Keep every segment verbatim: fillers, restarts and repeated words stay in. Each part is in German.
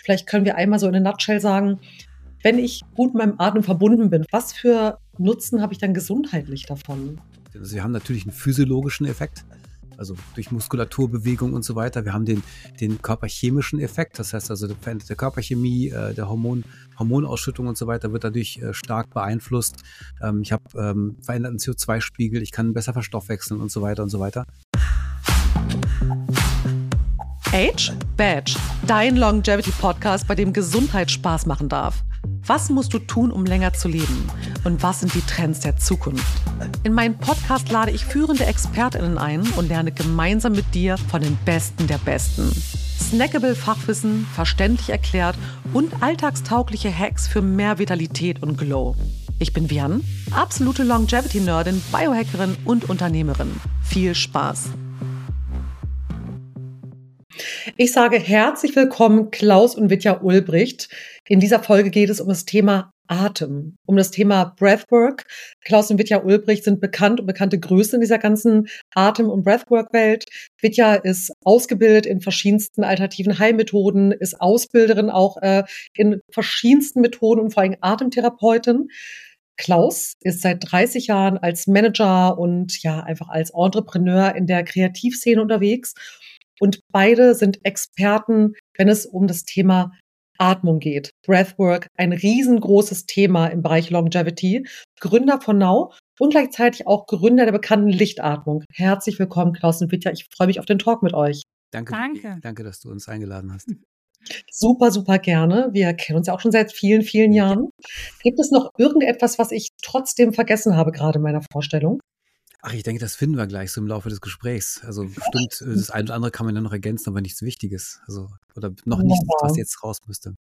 Vielleicht können wir einmal so in a nutshell sagen, wenn ich gut mit meinem Atem verbunden bin, was für Nutzen habe ich dann gesundheitlich davon? Also wir haben natürlich einen physiologischen Effekt, also durch Muskulaturbewegung und so weiter. Wir haben den, den körperchemischen Effekt, das heißt also die veränderte Körperchemie, äh, der Hormon, Hormonausschüttung und so weiter wird dadurch äh, stark beeinflusst. Ähm, ich habe ähm, veränderten C O zwei Spiegel, ich kann besser verstoffwechseln und so weiter und so weiter. Age Badge, dein Longevity-Podcast, bei dem Gesundheit Spaß machen darf. Was musst du tun, um länger zu leben? Und was sind die Trends der Zukunft? In meinem Podcast lade ich führende ExpertInnen ein und lerne gemeinsam mit dir von den Besten der Besten. Snackable Fachwissen, verständlich erklärt und alltagstaugliche Hacks für mehr Vitalität und Glow. Ich bin Vian, absolute Longevity-Nerdin, Biohackerin und Unternehmerin. Viel Spaß! Ich sage herzlich willkommen, Klaus und Vitja Ulbricht. In dieser Folge geht es um das Thema Atem, um das Thema Breathwork. Klaus und Vitja Ulbricht sind bekannt und bekannte Größen in dieser ganzen Atem- und Breathwork-Welt. Vitja ist ausgebildet in verschiedensten alternativen Heilmethoden, ist Ausbilderin auch äh, in verschiedensten Methoden und vor allem Atemtherapeutin. Klaus ist seit dreißig Jahren als Manager und ja einfach als Entrepreneur in der Kreativszene unterwegs. Und beide sind Experten, wenn es um das Thema Atmung geht. Breathwork, ein riesengroßes Thema im Bereich Longevity. Gründer von Now und gleichzeitig auch Gründer der bekannten Lichtatmung. Herzlich willkommen, Klaus und Vitja. Ich freue mich auf den Talk mit euch. Danke, danke, danke, dass du uns eingeladen hast. Super, super gerne. Wir kennen uns ja auch schon seit vielen, vielen Jahren. Gibt es noch irgendetwas, was ich trotzdem vergessen habe, gerade in meiner Vorstellung? Ach, ich denke, das finden wir gleich so im Laufe des Gesprächs. Also bestimmt, das eine oder andere kann man ja noch ergänzen, aber nichts Wichtiges. Also, oder noch Wunderbar. nichts, was jetzt raus müsste.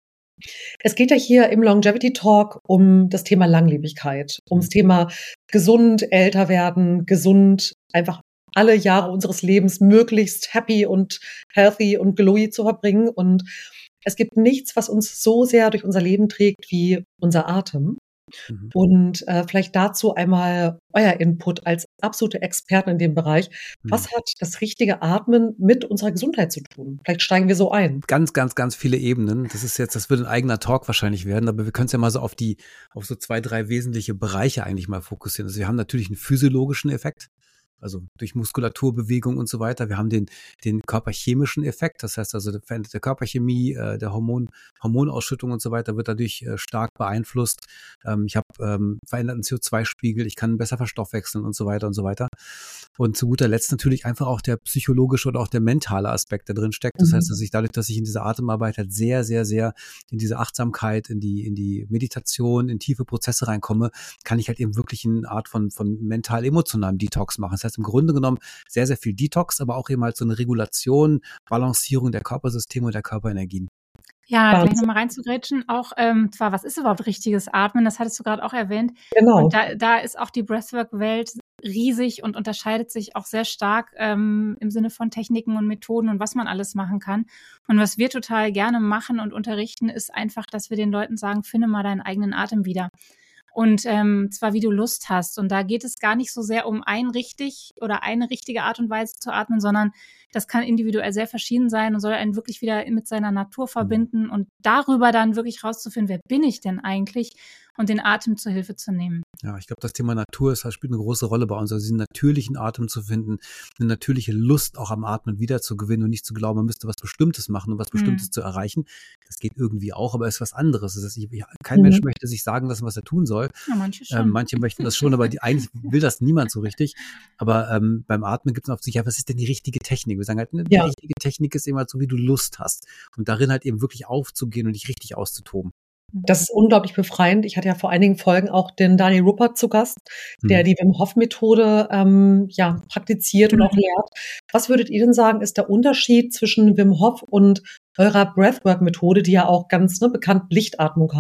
Es geht ja hier im Longevity Talk um das Thema Langlebigkeit, ums Thema gesund älter werden, gesund einfach alle Jahre unseres Lebens möglichst happy und healthy und glowy zu verbringen. Und es gibt nichts, was uns so sehr durch unser Leben trägt wie unser Atem. Mhm. Und äh, vielleicht dazu einmal euer Input als absolute Experten in dem Bereich. Was mhm. hat das richtige Atmen mit unserer Gesundheit zu tun? Vielleicht steigen wir so ein. Ganz, ganz, ganz viele Ebenen. Das ist jetzt, das wird ein eigener Talk wahrscheinlich werden, aber wir können es ja mal so auf die, auf so zwei, drei wesentliche Bereiche eigentlich mal fokussieren. Also wir haben natürlich einen physiologischen Effekt. Also durch Muskulaturbewegung und so weiter. Wir haben den, den körperchemischen Effekt, das heißt also die veränderte Körperchemie, äh, der Hormon, Hormonausschüttung und so weiter wird dadurch äh, stark beeinflusst. Ähm, ich habe ähm, veränderten C O zwei Spiegel, ich kann besser verstoffwechseln und so weiter und so weiter. Und zu guter Letzt natürlich einfach auch der psychologische oder auch der mentale Aspekt, der drin steckt. Das mhm. heißt, dass ich dadurch, dass ich in dieser Atemarbeit halt sehr, sehr, sehr in diese Achtsamkeit, in die, in die Meditation, in tiefe Prozesse reinkomme, kann ich halt eben wirklich eine Art von, von mental-emotionalem Detox machen. Das heißt, im Grunde genommen sehr, sehr viel Detox, aber auch eben halt so eine Regulation, Balancierung der Körpersysteme und der Körperenergien. Ja, Wahnsinn. Gleich nochmal reinzugrätschen, auch ähm, zwar, was ist überhaupt richtiges Atmen, das hattest du gerade auch erwähnt. Genau. Und da, da ist auch die Breathwork-Welt riesig und unterscheidet sich auch sehr stark ähm, im Sinne von Techniken und Methoden und was man alles machen kann. Und was wir total gerne machen und unterrichten, ist einfach, dass wir den Leuten sagen, finde mal deinen eigenen Atem wieder. Und ähm, zwar, wie du Lust hast. Und da geht es gar nicht so sehr um ein richtig oder eine richtige Art und Weise zu atmen, sondern das kann individuell sehr verschieden sein und soll einen wirklich wieder mit seiner Natur verbinden und darüber dann wirklich rauszufinden, wer bin ich denn eigentlich und den Atem zur Hilfe zu nehmen. Ja, ich glaube, das Thema Natur ist, das spielt eine große Rolle bei uns. Also diesen natürlichen Atem zu finden, eine natürliche Lust auch am Atmen wieder zu gewinnen und nicht zu glauben, man müsste was Bestimmtes machen, um was Bestimmtes mhm. zu erreichen. Das geht irgendwie auch, aber es ist was anderes. Das heißt, ich, kein mhm. Mensch möchte sich sagen lassen, was er tun soll. Ja, manche schon. Ähm, manche möchten das schon, aber die, eigentlich will das niemand so richtig. Aber ähm, beim Atmen gibt es oft sich, ja, was ist denn die richtige Technik? Wir sagen halt, ne, die ja. richtige Technik ist eben halt so, wie du Lust hast. Und darin halt eben wirklich aufzugehen und dich richtig auszutoben. Das ist unglaublich befreiend. Ich hatte ja vor einigen Folgen auch den Daniel Ruppert zu Gast, der mhm. die Wim Hof Methode ähm, ja, praktiziert mhm. und auch lehrt. Was würdet ihr denn sagen, ist der Unterschied zwischen Wim Hof und eurer Breathwork-Methode, die ja auch ganz ne, bekannt Lichtatmung heißt?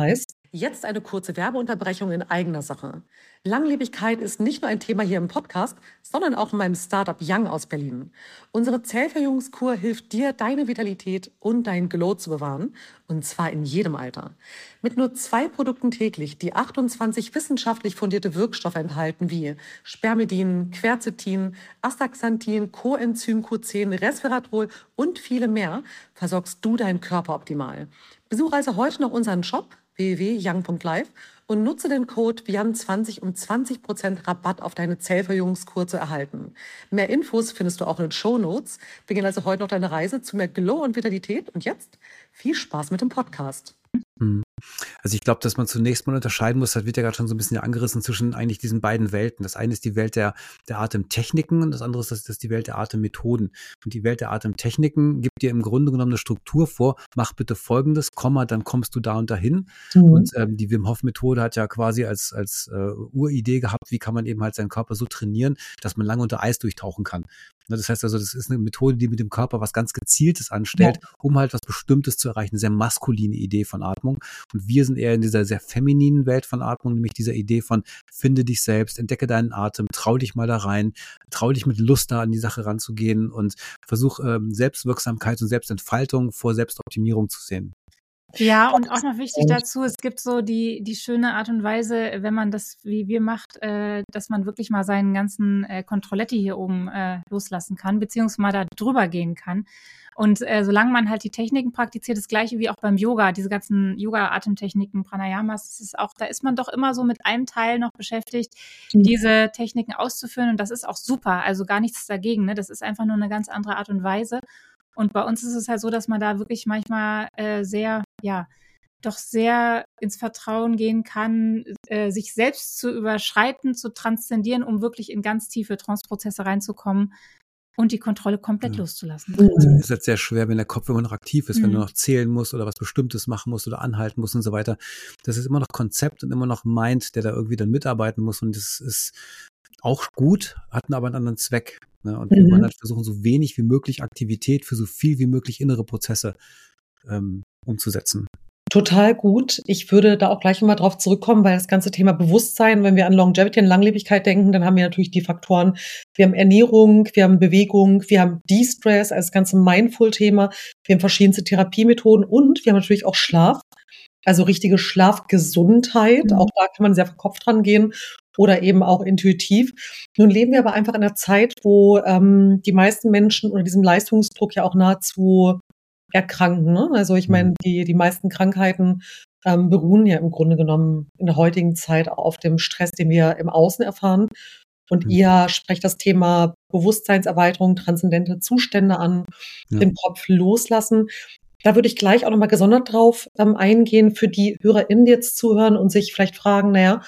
Jetzt eine kurze Werbeunterbrechung in eigener Sache. Langlebigkeit ist nicht nur ein Thema hier im Podcast, sondern auch in meinem Startup Young aus Berlin. Unsere Zellverjüngungskur hilft dir, deine Vitalität und dein Glow zu bewahren, und zwar in jedem Alter. Mit nur zwei Produkten täglich, die achtundzwanzig wissenschaftlich fundierte Wirkstoffe enthalten, wie Spermidin, Quercetin, Astaxanthin, Coenzym Q zehn, Resveratrol und viele mehr, versorgst du deinen Körper optimal. Besuche also heute noch unseren Shop w w w punkt young punkt live und nutze den Code V I A N zwanzig, um zwanzig Prozent Rabatt auf deine Zellverjüngungskur zu erhalten. Mehr Infos findest du auch in den Shownotes. Beginn also heute noch deine Reise zu mehr Glow und Vitalität. Und jetzt viel Spaß mit dem Podcast. Hm. Also ich glaube, dass man zunächst mal unterscheiden muss, das wird ja gerade schon so ein bisschen angerissen, zwischen eigentlich diesen beiden Welten. Das eine ist die Welt der, der Atemtechniken und das andere ist, das, das ist die Welt der Atemmethoden. Und die Welt der Atemtechniken gibt dir im Grunde genommen eine Struktur vor, mach bitte Folgendes, Komma, dann kommst du da und dahin. Mhm. Und ähm, die Wim Hof Methode hat ja quasi als, als äh, Uridee gehabt, wie kann man eben halt seinen Körper so trainieren, dass man lange unter Eis durchtauchen kann. Das heißt also, das ist eine Methode, die mit dem Körper was ganz Gezieltes anstellt, ja, um halt was Bestimmtes zu erreichen. Eine sehr maskuline Idee von Atmung. Und wir sind eher in dieser sehr femininen Welt von Atmung, nämlich dieser Idee von finde dich selbst, entdecke deinen Atem, trau dich mal da rein, trau dich mit Lust da an die Sache ranzugehen und versuch ähm, Selbstwirksamkeit und Selbstentfaltung vor Selbstoptimierung zu sehen. Ja, und auch noch wichtig dazu, es gibt so die die schöne Art und Weise, wenn man das wie wir macht, äh, dass man wirklich mal seinen ganzen äh, Controletti hier oben äh, loslassen kann, beziehungsweise mal da drüber gehen kann. Und äh, solange man halt die Techniken praktiziert, das Gleiche wie auch beim Yoga, diese ganzen Yoga-Atemtechniken, Pranayamas, das ist auch, da ist man doch immer so mit einem Teil noch beschäftigt, mhm. diese Techniken auszuführen. Und das ist auch super, also gar nichts dagegen, ne? Das ist einfach nur eine ganz andere Art und Weise. Und bei uns ist es halt so, dass man da wirklich manchmal äh, sehr, ja, doch sehr ins Vertrauen gehen kann, äh, sich selbst zu überschreiten, zu transzendieren, um wirklich in ganz tiefe Trance-Prozesse reinzukommen und die Kontrolle komplett ja. loszulassen. Also ist jetzt sehr schwer, wenn der Kopf immer noch aktiv ist, mhm. wenn du noch zählen musst oder was Bestimmtes machen musst oder anhalten musst und so weiter. Das ist immer noch Konzept und immer noch Mind, der da irgendwie dann mitarbeiten muss, und das ist auch gut, hatten aber einen anderen Zweck. Ne? Und mhm. wir wollen halt versuchen, so wenig wie möglich Aktivität für so viel wie möglich innere Prozesse ähm, umzusetzen. Total gut. Ich würde da auch gleich nochmal drauf zurückkommen, weil das ganze Thema Bewusstsein, wenn wir an Longevity und Langlebigkeit denken, dann haben wir natürlich die Faktoren, wir haben Ernährung, wir haben Bewegung, wir haben De-Stress, also das ganze Mindful-Thema, wir haben verschiedenste Therapiemethoden und wir haben natürlich auch Schlaf, also richtige Schlafgesundheit. Mhm. Auch da kann man sehr verkopft dran gehen oder eben auch intuitiv. Nun leben wir aber einfach in einer Zeit, wo ähm, die meisten Menschen unter diesem Leistungsdruck ja auch nahezu erkranken. Ne? Also ich meine, die, die meisten Krankheiten ähm, beruhen ja im Grunde genommen in der heutigen Zeit auch auf dem Stress, den wir im Außen erfahren. Und mhm. ihr sprecht das Thema Bewusstseinserweiterung, transzendente Zustände an, ja. den Kopf loslassen. Da würde ich gleich auch nochmal gesondert drauf ähm, eingehen für die HörerInnen, die jetzt zuhören und sich vielleicht fragen, naja,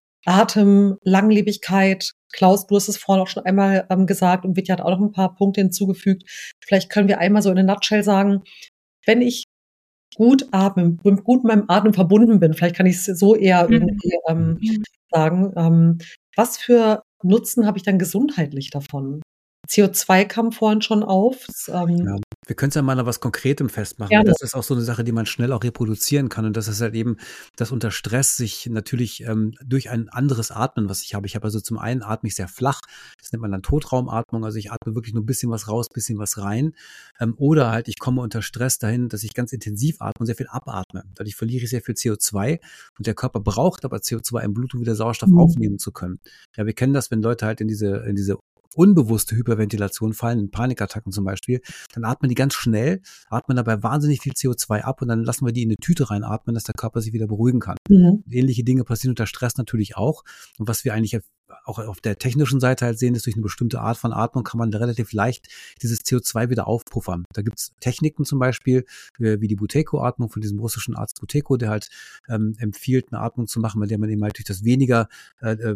Atem, Langlebigkeit, Klaus, du hast es vorhin auch schon einmal ähm, gesagt und Vitya hat auch noch ein paar Punkte hinzugefügt. Vielleicht können wir einmal so in a nutshell sagen, wenn ich gut atme, gut mit meinem Atem verbunden bin, vielleicht kann ich es so eher mhm. irgendwie ähm, mhm. sagen, ähm, was für Nutzen habe ich dann gesundheitlich davon? C O zwei kam vorhin schon auf. Das, ähm, ja, wir können es ja mal an was Konkretem festmachen. Gerne. Das ist auch so eine Sache, die man schnell auch reproduzieren kann. Und das ist halt eben, dass unter Stress sich natürlich ähm, durch ein anderes Atmen, was ich habe. Ich habe also zum einen atme ich sehr flach. Das nennt man dann Totraumatmung. Also ich atme wirklich nur ein bisschen was raus, ein bisschen was rein. Ähm, oder halt ich komme unter Stress dahin, dass ich ganz intensiv atme und sehr viel abatme. Dadurch verliere ich sehr viel C O zwei. Und der Körper braucht aber C O zwei im Blut, um wieder Sauerstoff mhm. aufnehmen zu können. Ja, wir kennen das, wenn Leute halt in diese, in diese unbewusste Hyperventilation fallen, in Panikattacken zum Beispiel, dann atmen die ganz schnell, atmen dabei wahnsinnig viel C O zwei ab und dann lassen wir die in eine Tüte reinatmen, dass der Körper sich wieder beruhigen kann. Mhm. Ähnliche Dinge passieren unter Stress natürlich auch. Und was wir eigentlich auch auf der technischen Seite halt sehen, ist, durch eine bestimmte Art von Atmung kann man relativ leicht dieses C O zwei wieder aufpuffern. Da gibt's Techniken zum Beispiel, wie die Buteyko-Atmung von diesem russischen Arzt Buteyko, der halt ähm, empfiehlt, eine Atmung zu machen, bei der man eben halt durch das weniger äh,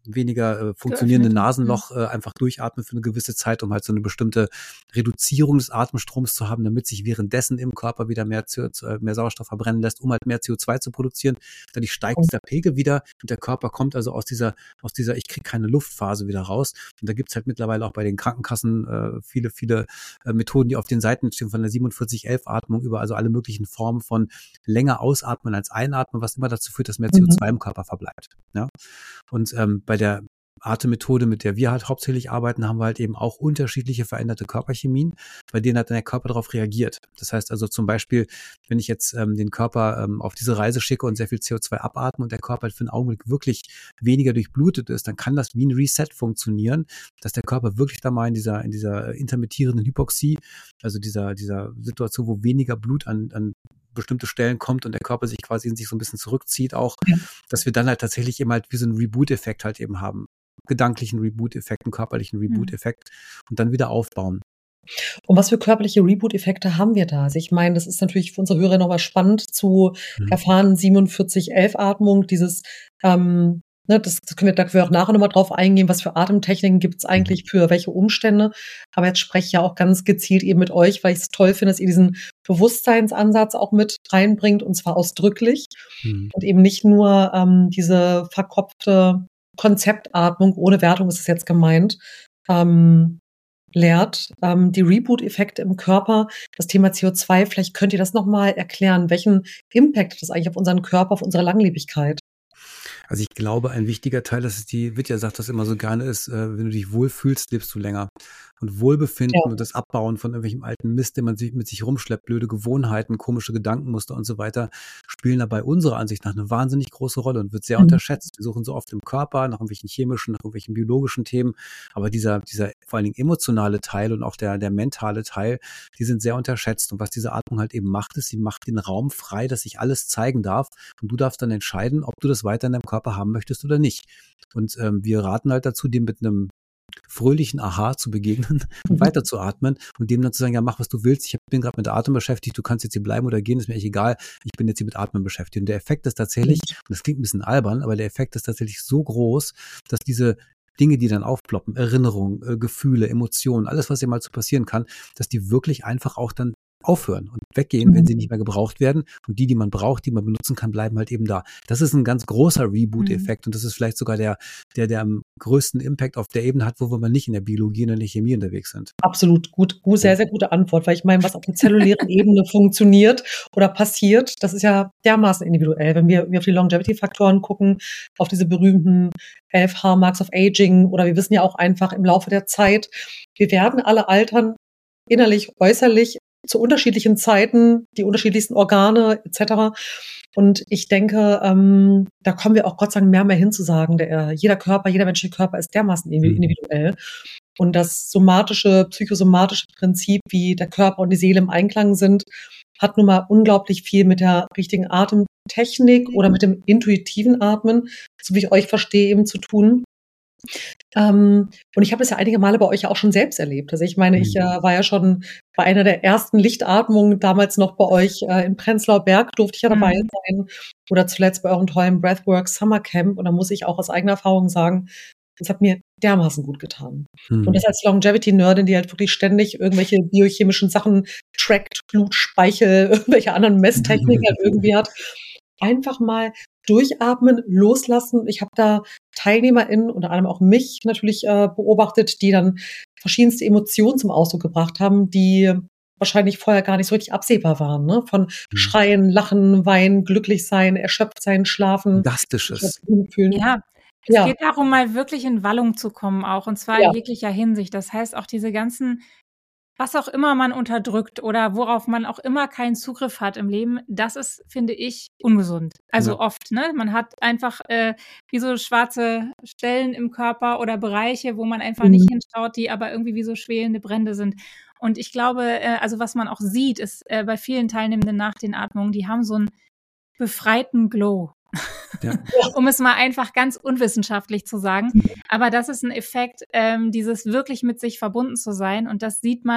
weniger äh, funktionierende Nasenloch äh, einfach durchatmen für eine gewisse Zeit, um halt so eine bestimmte Reduzierung des Atemstroms zu haben, damit sich währenddessen im Körper wieder mehr, C O zwei, mehr Sauerstoff verbrennen lässt, um halt mehr C O zwei zu produzieren. Dadurch steigt dieser Pegel wieder und der Körper kommt also aus dieser, aus dieser ich kriege keine Luftphase wieder raus. Und da gibt's halt mittlerweile auch bei den Krankenkassen äh, viele, viele äh, Methoden, die auf den Seiten stehen, von der siebenundvierzig elf Atmung über also alle möglichen Formen von länger ausatmen als einatmen, was immer dazu führt, dass mehr C O zwei mhm. im Körper verbleibt. Ja? Und ähm, bei der Atemmethode, mit der wir halt hauptsächlich arbeiten, haben wir halt eben auch unterschiedliche veränderte Körperchemien, bei denen hat dann der Körper darauf reagiert. Das heißt also zum Beispiel, wenn ich jetzt ähm, den Körper ähm, auf diese Reise schicke und sehr viel C O zwei abatme und der Körper halt für einen Augenblick wirklich weniger durchblutet ist, dann kann das wie ein Reset funktionieren, dass der Körper wirklich da mal in dieser in dieser intermittierenden Hypoxie, also dieser dieser Situation, wo weniger Blut an, an bestimmte Stellen kommt und der Körper sich quasi in sich so ein bisschen zurückzieht auch, ja. dass wir dann halt tatsächlich eben halt wie so einen Reboot-Effekt halt eben haben. Gedanklichen Reboot-Effekt, einen körperlichen Reboot-Effekt mhm. und dann wieder aufbauen. Und was für körperliche Reboot-Effekte haben wir da? Also ich meine, das ist natürlich für unsere Hörer nochmal spannend zu mhm. erfahren, siebenundvierzig elf Atmung, dieses, ähm, ne, das, das können wir, da können wir auch nachher nochmal drauf eingehen, was für Atemtechniken gibt es eigentlich für welche Umstände. Aber jetzt spreche ich ja auch ganz gezielt eben mit euch, weil ich es toll finde, dass ihr diesen Bewusstseinsansatz auch mit reinbringt und zwar ausdrücklich mhm. und eben nicht nur ähm, diese verkopfte Konzeptatmung, ohne Wertung ist es jetzt gemeint, ähm, lehrt, ähm, die Reboot-Effekte im Körper, das Thema C O zwei, vielleicht könnt ihr das nochmal erklären, welchen Impact hat das eigentlich auf unseren Körper, auf unsere Langlebigkeit? Also ich glaube, ein wichtiger Teil, das ist die, Vidya sagt das immer so gerne, ist, äh, wenn du dich wohlfühlst, lebst du länger. Und Wohlbefinden ja. und das Abbauen von irgendwelchem alten Mist, den man sich mit sich rumschleppt, blöde Gewohnheiten, komische Gedankenmuster und so weiter, spielen dabei unserer Ansicht nach eine wahnsinnig große Rolle und wird sehr mhm. unterschätzt. Wir suchen so oft im Körper nach irgendwelchen chemischen, nach irgendwelchen biologischen Themen, aber dieser, dieser vor allen Dingen emotionale Teil und auch der, der mentale Teil, die sind sehr unterschätzt. Und was diese Atmung halt eben macht, ist, sie macht den Raum frei, dass sich alles zeigen darf und du darfst dann entscheiden, ob du das weiter in deinem Körper haben möchtest oder nicht. Und ähm, wir raten halt dazu, dem mit einem fröhlichen Aha zu begegnen und weiter zu atmen und dem dann zu sagen, ja, mach, was du willst, ich bin gerade mit Atmen beschäftigt, du kannst jetzt hier bleiben oder gehen, ist mir echt egal, ich bin jetzt hier mit Atmen beschäftigt. Und der Effekt ist tatsächlich, und das klingt ein bisschen albern, aber der Effekt ist tatsächlich so groß, dass diese Dinge, die dann aufploppen, Erinnerungen, äh, Gefühle, Emotionen, alles, was dir mal so passieren kann, dass die wirklich einfach auch dann aufhören und weggehen, mhm. wenn sie nicht mehr gebraucht werden. Und die, die man braucht, die man benutzen kann, bleiben halt eben da. Das ist ein ganz großer Reboot-Effekt mhm. und das ist vielleicht sogar der, der, der am größten Impact auf der Ebene hat, wo wir nicht in der Biologie und in der Chemie unterwegs sind. Absolut, gut, gut, sehr, sehr gute Antwort, weil ich meine, was auf der zellulären Ebene funktioniert oder passiert, das ist ja dermaßen individuell. Wenn wir, wir auf die Longevity-Faktoren gucken, auf diese berühmten elf Hallmarks of Aging oder wir wissen ja auch einfach im Laufe der Zeit, wir werden alle altern, innerlich, äußerlich, zu unterschiedlichen Zeiten, die unterschiedlichsten Organe et cetera. Und ich denke, ähm, da kommen wir auch Gott sei Dank mehr und mehr hinzusagen, der, jeder Körper, jeder menschliche Körper ist dermaßen individuell. Und das somatische, psychosomatische Prinzip, wie der Körper und die Seele im Einklang sind, hat nun mal unglaublich viel mit der richtigen Atemtechnik oder mit dem intuitiven Atmen, so wie ich euch verstehe, eben zu tun. Ähm, und ich habe das ja einige Male bei euch ja auch schon selbst erlebt. Also ich meine, ich äh, war ja schon bei einer der ersten Lichtatmungen damals noch bei euch äh, in Prenzlauer Berg, durfte ich ja dabei mhm. sein. Oder zuletzt bei eurem tollen Breathwork Summer Camp. Und da muss ich auch aus eigener Erfahrung sagen, das hat mir dermaßen gut getan. Mhm. Und das als Longevity-Nerdin, die halt wirklich ständig irgendwelche biochemischen Sachen trackt, Blut, Speichel, irgendwelche anderen Messtechniken halt irgendwie hat. Einfach mal durchatmen, loslassen. Ich habe da TeilnehmerInnen, unter anderem auch mich natürlich äh, beobachtet, die dann verschiedenste Emotionen zum Ausdruck gebracht haben, die wahrscheinlich vorher gar nicht so richtig absehbar waren. Ne? Von mhm. Schreien, Lachen, Weinen, glücklich sein, erschöpft sein, schlafen. Fantastisches. Ja, es ja. geht darum, mal wirklich in Wallung zu kommen auch, und zwar ja. in jeglicher Hinsicht. Das heißt, auch diese ganzen, was auch immer man unterdrückt oder worauf man auch immer keinen Zugriff hat im Leben, das ist, finde ich, ungesund. Also ja. oft, ne? Man hat einfach äh, wie so schwarze Stellen im Körper oder Bereiche, wo man einfach mhm. nicht hinschaut, die aber irgendwie wie so schwelende Brände sind. Und ich glaube, äh, also was man auch sieht, ist äh, bei vielen Teilnehmenden nach den Atmungen, die haben so einen befreiten Glow. Ja. Um es mal einfach ganz unwissenschaftlich zu sagen. Aber das ist ein Effekt, ähm, dieses wirklich mit sich verbunden zu sein. Und das sieht man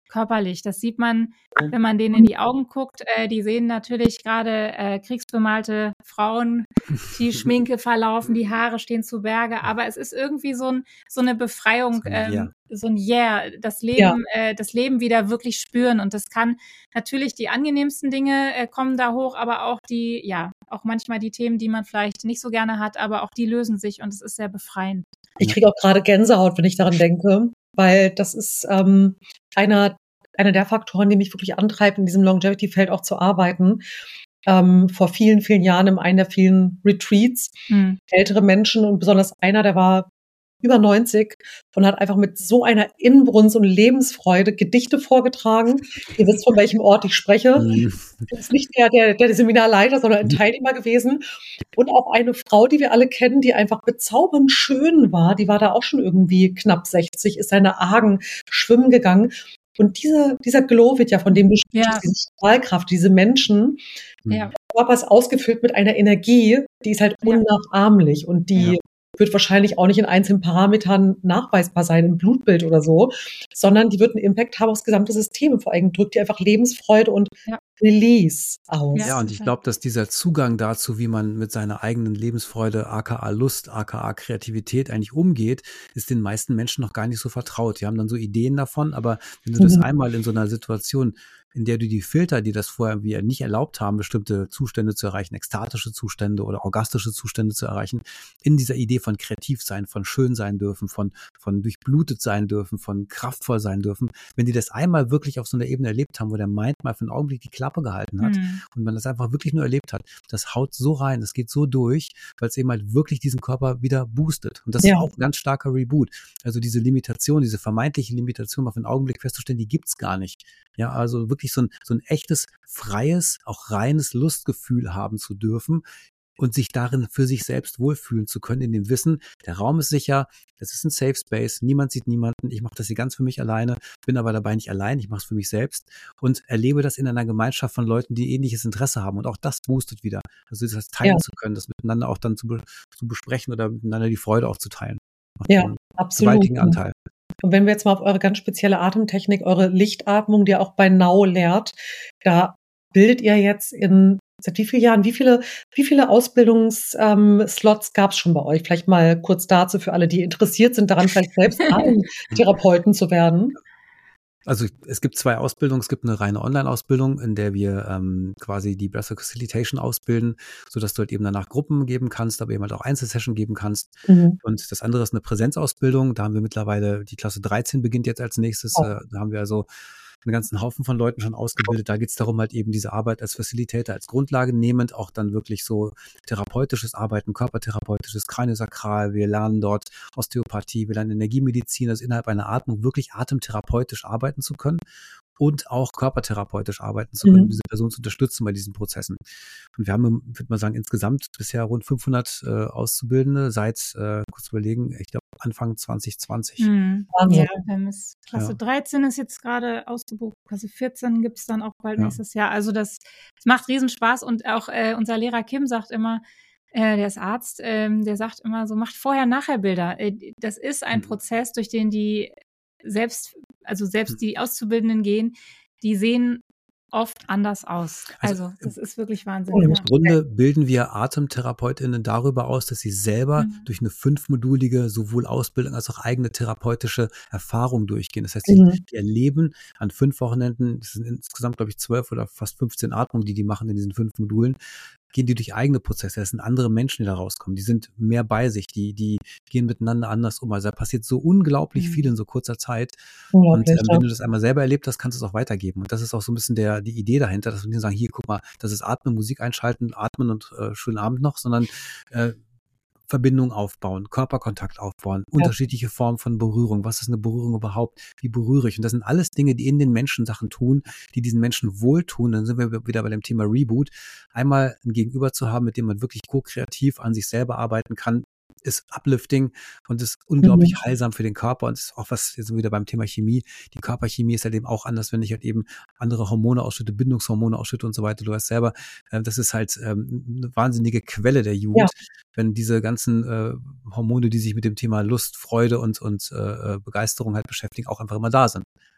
körperlich. Das sieht man, wenn man denen in die Augen guckt. Äh, die sehen natürlich gerade äh, kriegsbemalte Frauen, die Schminke verlaufen, die Haare stehen zu Berge, aber es ist irgendwie so, ein, so eine Befreiung, So ein Yeah. ähm, so ein Yeah, das Leben, Ja. äh, das Leben wieder wirklich spüren. Und das kann natürlich die angenehmsten Dinge äh, kommen da hoch, aber auch die, ja, auch manchmal die Themen, die man vielleicht nicht so gerne hat, aber auch die lösen sich und es ist sehr befreiend. Ich kriege auch gerade Gänsehaut, wenn ich daran denke, weil das ist ähm, einer, einer der Faktoren, die mich wirklich antreibt, in diesem Longevity-Feld auch zu arbeiten. Ähm, vor vielen, vielen Jahren in einem der vielen Retreats, Hm. ältere Menschen und besonders einer, der war über neunzig und hat einfach mit so einer Inbrunst und Lebensfreude Gedichte vorgetragen. Ihr wisst, von welchem Ort ich spreche. Mhm. Das ist nicht der, der, der Seminarleiter, sondern ein Teilnehmer gewesen. Und auch eine Frau, die wir alle kennen, die einfach bezaubernd schön war, die war da auch schon irgendwie knapp sechzig, ist seine Argen schwimmen gegangen. Und diese, dieser Glow wird ja, von dem du Ja. sprichst, diese Strahlkraft, diese Menschen, Ja. der Körper ist ausgefüllt mit einer Energie, die ist halt Ja. unnachahmlich und die Ja. wird wahrscheinlich auch nicht in einzelnen Parametern nachweisbar sein, im Blutbild oder so, sondern die wird einen Impact haben aufs gesamte System und vor allem drückt die einfach Lebensfreude und Ja. Release aus. Ja. Ja, und ich glaube, dass dieser Zugang dazu, wie man mit seiner eigenen Lebensfreude, aka Lust, aka Kreativität eigentlich umgeht, ist den meisten Menschen noch gar nicht so vertraut. Die haben dann so Ideen davon, aber wenn du das Mhm. einmal in so einer Situation, in der du die Filter, die das vorher irgendwie nicht erlaubt haben, bestimmte Zustände zu erreichen, ekstatische Zustände oder orgastische Zustände zu erreichen, in dieser Idee von kreativ sein, von schön sein dürfen, von, von durchblutet sein dürfen, von kraftvoll sein dürfen, wenn die das einmal wirklich auf so einer Ebene erlebt haben, wo der Mind mal für einen Augenblick die Klappe gehalten hat, Hm. und man das einfach wirklich nur erlebt hat, das haut so rein, das geht so durch, weil es eben halt wirklich diesen Körper wieder boostet. Und das Ja. ist auch ein ganz starker Reboot. Also diese Limitation, diese vermeintliche Limitation auf einen Augenblick festzustellen, die gibt's gar nicht. Ja, also wirklich so ein, so ein echtes, freies, auch reines Lustgefühl haben zu dürfen und sich darin für sich selbst wohlfühlen zu können, in dem Wissen, der Raum ist sicher, es ist ein Safe Space, niemand sieht niemanden, ich mache das hier ganz für mich alleine, bin aber dabei nicht allein, ich mache es für mich selbst und erlebe das in einer Gemeinschaft von Leuten, die ähnliches Interesse haben und auch das boostet wieder. Also das teilen Ja. zu können, das miteinander auch dann zu, be zu besprechen oder miteinander die Freude auch zu teilen. Macht Ja, einen absolut. gewaltigen Anteil. Und wenn wir jetzt mal auf eure ganz spezielle Atemtechnik, eure Lichtatmung, die ihr auch bei Now lehrt, da bildet ihr jetzt in seit wie vielen Jahren, wie viele, wie viele Ausbildungsslots ähm, Slots gab es schon bei euch? Vielleicht mal kurz dazu für alle, die interessiert sind, daran vielleicht selbst Atemtherapeuten zu werden. Also es gibt zwei Ausbildungen. Es gibt eine reine Online-Ausbildung, in der wir ähm, quasi die Breathwork Facilitation ausbilden, sodass du halt eben danach Gruppen geben kannst, aber eben halt auch Einzelsession geben kannst. Mhm. Und das andere ist eine Präsenzausbildung. Da haben wir mittlerweile, die Klasse dreizehn beginnt jetzt als nächstes. Oh. Äh, da haben wir also einen ganzen Haufen von Leuten schon ausgebildet. Da geht es darum, halt eben diese Arbeit als Facilitator, als Grundlage nehmend, auch dann wirklich so therapeutisches Arbeiten, körpertherapeutisches, Kraniosakral. Wir lernen dort Osteopathie, wir lernen Energiemedizin, also innerhalb einer Atmung wirklich atemtherapeutisch arbeiten zu können und auch körpertherapeutisch arbeiten zu können, um Mhm. diese Person zu unterstützen bei diesen Prozessen. Und wir haben, würde man sagen, insgesamt bisher rund fünfhundert äh, Auszubildende seit, äh, kurz überlegen, ich glaube Anfang zwanzig zwanzig. Hm. Wahnsinn. Ja, wir haben es, Klasse Ja. dreizehn ist jetzt gerade ausgebucht, Klasse vierzehn gibt's dann auch bald Ja. nächstes Jahr. Also das, das macht riesen Spaß und auch äh, unser Lehrer Kim sagt immer, äh, der ist Arzt, ähm, der sagt immer so, macht Vorher-Nachher-Bilder. Äh, das ist ein Mhm. Prozess, durch den die selbst, also selbst Mhm. die Auszubildenden gehen, die sehen oft anders aus. Also, Also das ist wirklich Wahnsinn. Oh, Im Ja. Grunde bilden wir AtemtherapeutInnen darüber aus, dass sie selber Mhm. durch eine fünfmodulige sowohl Ausbildung als auch eigene therapeutische Erfahrung durchgehen. Das heißt, sie Mhm. die erleben an fünf Wochenenden, das sind insgesamt, glaube ich, zwölf oder fast fünfzehn Atmungen, die die machen in diesen fünf Modulen, gehen die durch eigene Prozesse. Das sind andere Menschen, die da rauskommen. Die sind mehr bei sich, die, die gehen miteinander anders um. Also da passiert so unglaublich Mhm. viel in so kurzer Zeit. Und Unglaublich, ähm, ja. wenn du das einmal selber erlebt hast, kannst du es auch weitergeben. Und das ist auch so ein bisschen der, die Idee dahinter, dass wir nicht sagen, hier, guck mal, das ist Atmen, Musik einschalten, atmen und äh, schönen Abend noch, sondern äh, Verbindung aufbauen, Körperkontakt aufbauen, Ja. unterschiedliche Formen von Berührung. Was ist eine Berührung überhaupt? Wie berühre ich? Und das sind alles Dinge, die in den Menschen Sachen tun, die diesen Menschen wohltun. Dann sind wir wieder bei dem Thema Reboot. Einmal ein Gegenüber zu haben, mit dem man wirklich ko-kreativ an sich selber arbeiten kann, ist uplifting und ist unglaublich Mhm. heilsam für den Körper und ist auch was, jetzt sind wir wieder beim Thema Chemie. Die Körperchemie ist halt eben auch anders, wenn ich halt eben andere Hormone ausschütte, Bindungshormone ausschütte und so weiter. Du weißt selber, äh, das ist halt ähm, eine wahnsinnige Quelle der Jugend, Ja. wenn diese ganzen äh, Hormone, die sich mit dem Thema Lust, Freude und, und äh, Begeisterung halt beschäftigen, auch einfach immer da sind.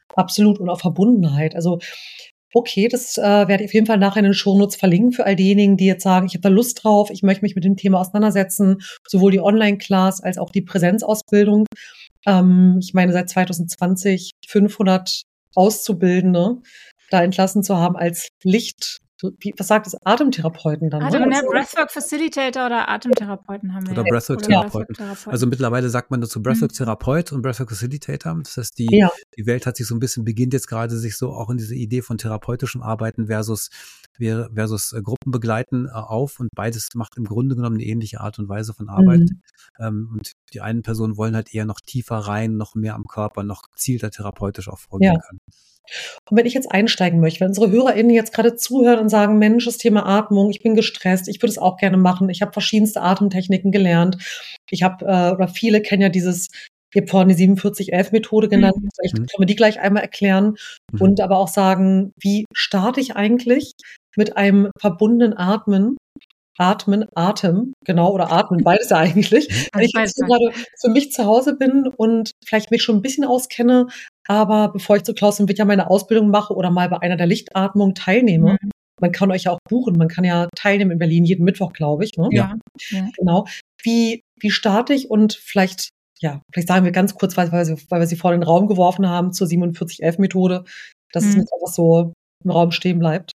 Absolut. Und auch Verbundenheit. Also, okay, das äh, werde ich auf jeden Fall nachher in den Shownotes verlinken für all diejenigen, die jetzt sagen, ich habe da Lust drauf, ich möchte mich mit dem Thema auseinandersetzen, sowohl die Online-Class als auch die Präsenzausbildung. Ähm, ich meine, seit zwanzig zwanzig fünfhundert Auszubildende da entlassen zu haben als Licht, wie, was sagt das, Atemtherapeuten dann? Atem, ne? ne, Also, Breathwork Facilitator oder Atemtherapeuten haben wir. Oder ja. Breathwork-Therapeuten. Breathwork-Therapeuten. Also mittlerweile sagt man dazu Mhm. Breathwork-Therapeut und Breathwork-Facilitator. Das heißt, die, ja, die Welt hat sich so ein bisschen, beginnt jetzt gerade sich so auch in diese Idee von therapeutischem Arbeiten versus, versus äh, Gruppenbegleiten äh, auf. Und beides macht im Grunde genommen eine ähnliche Art und Weise von Arbeit. mhm. Ähm, und die einen Personen wollen halt eher noch tiefer rein, noch mehr am Körper, noch gezielter therapeutisch auch vorgehen Ja. können. Und wenn ich jetzt einsteigen möchte, wenn unsere HörerInnen jetzt gerade zuhören und sagen, Mensch, das Thema Atmung, ich bin gestresst, ich würde es auch gerne machen, ich habe verschiedenste Atemtechniken gelernt, ich habe, äh, oder viele kennen ja dieses, ihr habt vorhin die siebenundvierzig elf Methode genannt, Mhm. vielleicht Mhm. können wir die gleich einmal erklären Mhm. und aber auch sagen, wie starte ich eigentlich mit einem verbundenen Atmen, Atmen, Atem, genau, oder Atmen, beides ja eigentlich. Mhm. Wenn ich beides jetzt so sein. gerade für mich zu Hause bin und vielleicht mich schon ein bisschen auskenne, aber bevor ich zu Klaus und Vitja meine Ausbildung mache oder mal bei einer der Lichtatmungen teilnehme, Mhm. man kann euch ja auch buchen, man kann ja teilnehmen in Berlin jeden Mittwoch, glaube ich, ne? Ja. ja. Genau. Wie, wie starte ich und vielleicht, ja, vielleicht sagen wir ganz kurz, weil, weil, sie, weil wir sie vor den Raum geworfen haben zur siebenundvierzig elf Methode, dass es Mhm. nicht einfach so im Raum stehen bleibt.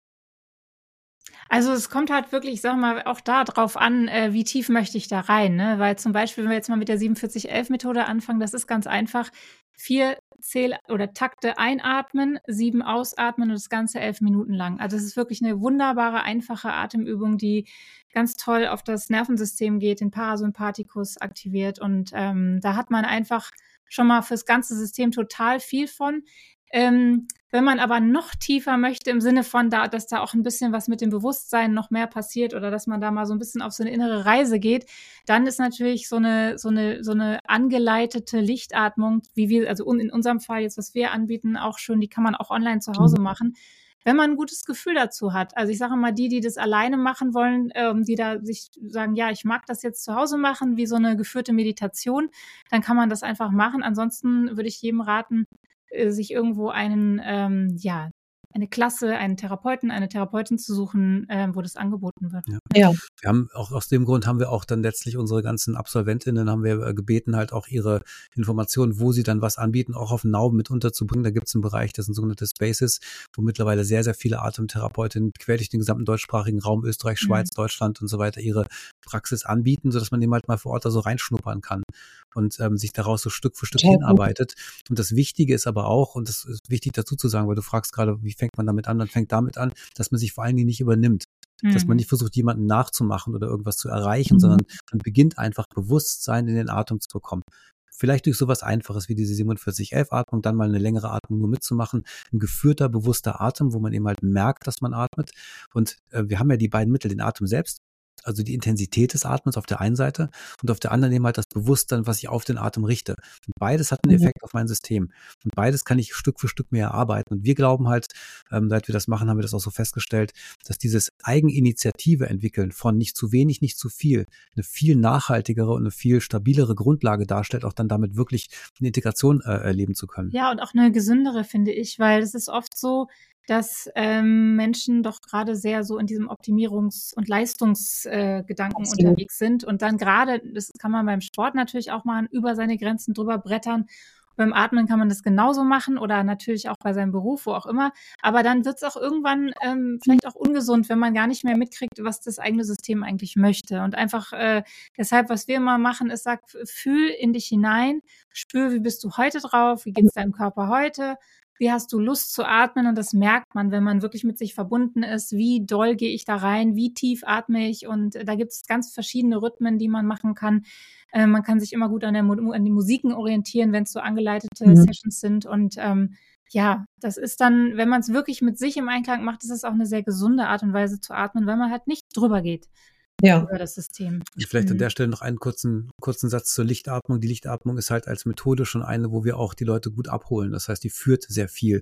Also es kommt halt wirklich, ich sag mal, auch da drauf an, äh, wie tief möchte ich da rein, ne? Weil zum Beispiel, wenn wir jetzt mal mit der siebenundvierzig elf Methode anfangen, das ist ganz einfach. Vier Zähl- oder Takte einatmen, sieben ausatmen und das Ganze elf Minuten lang. Also es ist wirklich eine wunderbare, einfache Atemübung, die ganz toll auf das Nervensystem geht, den Parasympathikus aktiviert und ähm, da hat man einfach schon mal fürs ganze System total viel von. Ähm, wenn man aber noch tiefer möchte, im Sinne von, da, dass da auch ein bisschen was mit dem Bewusstsein noch mehr passiert oder dass man da mal so ein bisschen auf so eine innere Reise geht, dann ist natürlich so eine, so eine, so eine angeleitete Lichtatmung, wie wir, also in unserem Fall jetzt, was wir anbieten, auch schon, die kann man auch online zu Hause machen, wenn man ein gutes Gefühl dazu hat. Also ich sage mal, die, die das alleine machen wollen, ähm, die da sich sagen, ja, ich mag das jetzt zu Hause machen, wie so eine geführte Meditation, dann kann man das einfach machen. Ansonsten würde ich jedem raten, sich irgendwo einen, ähm, ja, eine Klasse, einen Therapeuten, eine Therapeutin zu suchen, äh, wo das angeboten wird. Ja. Ja. Wir haben auch aus dem Grund haben wir auch dann letztlich unsere ganzen AbsolventInnen haben wir äh, gebeten, halt auch ihre Informationen, wo sie dann was anbieten, auch auf Now mit unterzubringen. Da gibt es einen Bereich, das sind sogenannte Spaces, wo mittlerweile sehr, sehr viele Atemtherapeutinnen quer durch den gesamten deutschsprachigen Raum, Österreich, Schweiz, Mhm. Deutschland und so weiter ihre Praxis anbieten, sodass man eben halt mal vor Ort da so reinschnuppern kann und ähm, sich daraus so Stück für Stück Total gut. hinarbeitet. Und das Wichtige ist aber auch, und das ist wichtig dazu zu sagen, weil du fragst gerade, wie fängt man damit an? Man fängt damit an, dass man sich vor allen Dingen nicht übernimmt. Dass man Mhm. nicht versucht, jemanden nachzumachen oder irgendwas zu erreichen, Mhm. sondern man beginnt einfach Bewusstsein in den Atem zu bekommen. Vielleicht durch sowas Einfaches wie diese siebenundvierzig elf Atmung, dann mal eine längere Atmung nur mitzumachen. Ein geführter, bewusster Atem, wo man eben halt merkt, dass man atmet. Und äh, wir haben ja die beiden Mittel, den Atem selbst, also die Intensität des Atmens auf der einen Seite und auf der anderen eben halt das Bewusstsein, was ich auf den Atem richte. Und beides hat einen Mhm. Effekt auf mein System. Und beides kann ich Stück für Stück mehr erarbeiten. Und wir glauben halt, ähm, seit wir das machen, haben wir das auch so festgestellt, dass dieses Eigeninitiative entwickeln von nicht zu wenig, nicht zu viel, eine viel nachhaltigere und eine viel stabilere Grundlage darstellt, auch dann damit wirklich eine Integration äh, erleben zu können. Ja, und auch eine gesündere, finde ich, weil es ist oft so, dass ähm, Menschen doch gerade sehr so in diesem Optimierungs- und Leistungsgedanken äh, Gedanken Absolut. unterwegs sind und dann gerade, das kann man beim Sport natürlich auch machen, über seine Grenzen drüber brettern. Beim Atmen kann man das genauso machen oder natürlich auch bei seinem Beruf, wo auch immer. Aber dann wird es auch irgendwann ähm, vielleicht auch ungesund, wenn man gar nicht mehr mitkriegt, was das eigene System eigentlich möchte. Und einfach äh, deshalb, was wir immer machen, ist, sag, fühl in dich hinein, spür, wie bist du heute drauf, wie geht's deinem Körper heute, wie hast du Lust zu atmen? Und das merkt man, wenn man wirklich mit sich verbunden ist. Wie doll gehe ich da rein? Wie tief atme ich? Und da gibt es ganz verschiedene Rhythmen, die man machen kann. Äh, man kann sich immer gut an, der, an den Musiken orientieren, wenn es so angeleitete Mhm. Sessions sind. Und ähm, ja, das ist dann, wenn man es wirklich mit sich im Einklang macht, ist es auch eine sehr gesunde Art und Weise zu atmen, weil man halt nicht drüber geht Ja. über das System. Und vielleicht an Mhm. der Stelle noch einen kurzen, kurzen Satz zur Lichtatmung. Die Lichtatmung ist halt als Methode schon eine, wo wir auch die Leute gut abholen. Das heißt, die führt sehr viel.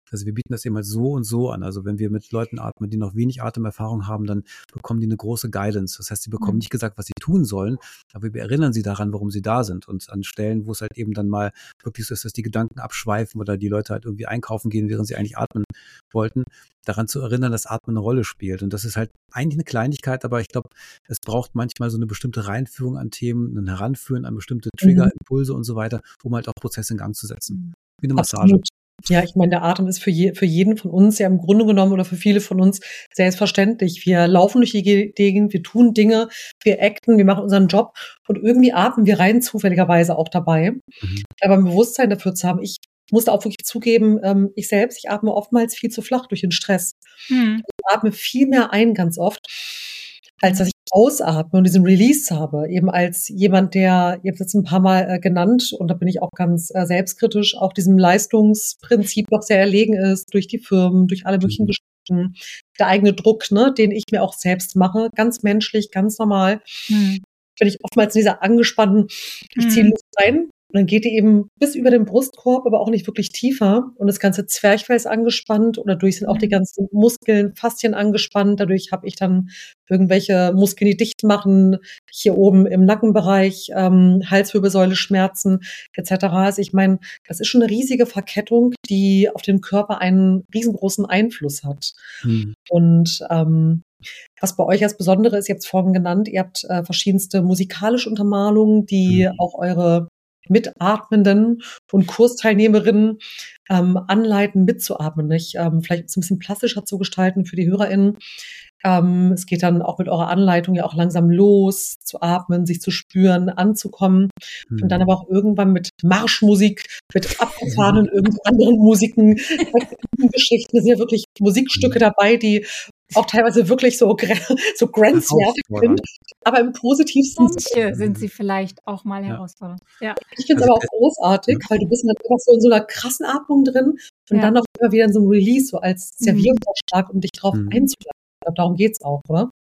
Also wir bieten das eben halt so und so an. Also wenn wir mit Leuten atmen, die noch wenig Atemerfahrung haben, dann bekommen die eine große Guidance. Das heißt, sie bekommen nicht gesagt, was sie tun sollen, aber wir erinnern sie daran, warum sie da sind. Und an Stellen, wo es halt eben dann mal wirklich so ist, dass die Gedanken abschweifen oder die Leute halt irgendwie einkaufen gehen, während sie eigentlich atmen wollten, daran zu erinnern, dass Atmen eine Rolle spielt. Und das ist halt eigentlich eine Kleinigkeit, aber ich glaube, es braucht manchmal so eine bestimmte Reinführung an Themen, ein Heranführen an bestimmte Trigger, Mhm. Impulse und so weiter, um halt auch Prozesse in Gang zu setzen. Wie eine Massage. Absolut. Ja, ich meine, der Atem ist für, je, für jeden von uns ja im Grunde genommen oder für viele von uns selbstverständlich. Wir laufen durch die Gegend, wir tun Dinge, wir acten, wir machen unseren Job und irgendwie atmen wir rein zufälligerweise auch dabei. Mhm. Aber ein Bewusstsein dafür zu haben, ich musste auch wirklich zugeben, ähm, ich selbst, ich atme oftmals viel zu flach durch den Stress. Hm. Ich atme viel mehr ein, ganz oft, als dass ich ausatme und diesen Release habe. Eben als jemand, der, ihr habt es jetzt ein paar Mal äh, genannt, und da bin ich auch ganz äh, selbstkritisch, auch diesem Leistungsprinzip noch sehr erlegen ist, durch die Firmen, durch alle möglichen Mhm. Geschichten. Der eigene Druck, ne, den ich mir auch selbst mache, ganz menschlich, ganz normal. Hm. Bin ich oftmals in dieser angespannten, ich ziehe Hm. Luft rein. Und dann geht die eben bis über den Brustkorb, aber auch nicht wirklich tiefer. Und das ganze Zwerchfell ist angespannt und dadurch sind auch die Mhm. ganzen Muskeln, Faszien angespannt. Dadurch habe ich dann irgendwelche Muskeln, die dicht machen, hier oben im Nackenbereich, ähm, Halswirbelsäule, Schmerzen et cetera. Also ich meine, das ist schon eine riesige Verkettung, die auf den Körper einen riesengroßen Einfluss hat. Mhm. Und ähm, was bei euch als Besondere ist, ihr habt es vorhin genannt, ihr habt äh, verschiedenste musikalische Untermalungen, die Mhm. auch eure Mitatmenden und Kursteilnehmerinnen ähm, anleiten, mitzuatmen, nicht? Ähm, vielleicht es ein bisschen plastischer zu gestalten für die HörerInnen. Ähm, es geht dann auch mit eurer Anleitung ja auch langsam los, zu atmen, sich zu spüren, anzukommen und dann Mhm. aber auch irgendwann mit Marschmusik, mit abgefahrenen irgend anderen Musiken, Geschichten. Es sind ja wirklich Musikstücke Mhm. dabei, die auch teilweise wirklich so, gre- so grenzwertig sind, Herausfordernd. aber im positivsten Sinne. Manche sind sie vielleicht auch mal Ja. herausfordernd. Ja. Ich finde es Also aber auch großartig, ja. weil du bist dann einfach so in so einer krassen Atmung drin und Ja. dann auch immer wieder in so einem Release, so als Mhm. Serviervorschlag, um dich drauf Mhm. einzulassen. Ich glaube, darum geht's auch, oder?